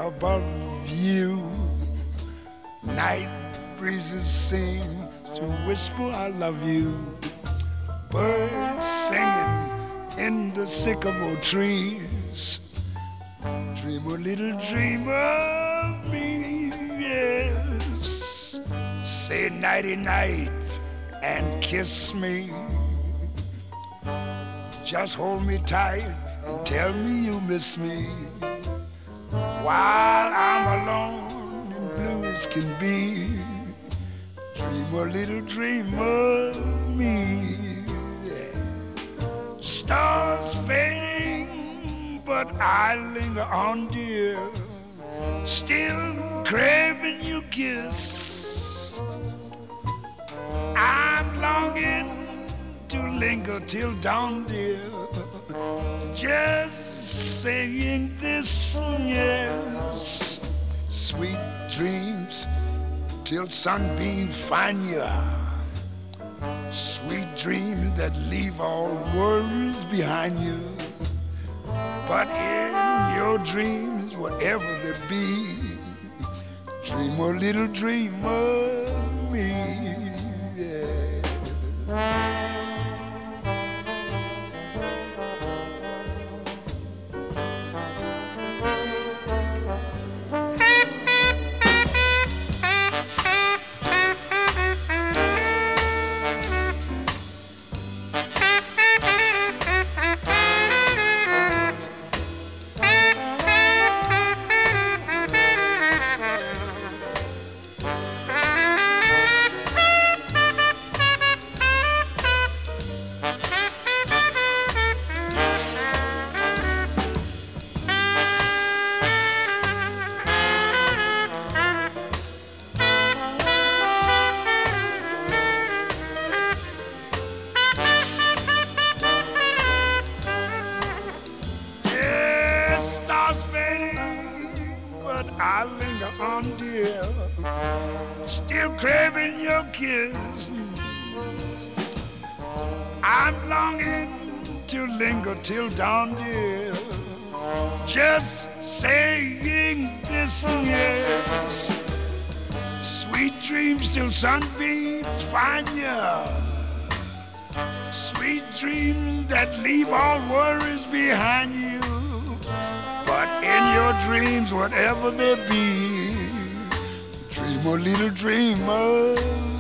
above you. Night breezes seem to whisper I love you. Birds singing in the sycamore trees. Dream a little dream of me, yes. Say nighty night and kiss me. Just hold me tight and tell me you miss me. While I'm alone and blue as can be, dream a little dream of me. Yeah. Stars fading, but I linger on, dear. Still craving your kiss. I'm longing to linger till dawn, dear. Just saying this, yes. Sweet dreams till sunbeam find you. Sweet dreams that leave all worries behind you. But in your dreams, whatever they be, dream a little dream of me. Yeah. I linger on, dear, still craving your kiss. I'm longing to linger till dawn, dear, just saying this, yes. Sweet dreams till sunbeams find you. Sweet dreams that leave all worries behind you. But in your dreams, whatever they be, dream a little dream of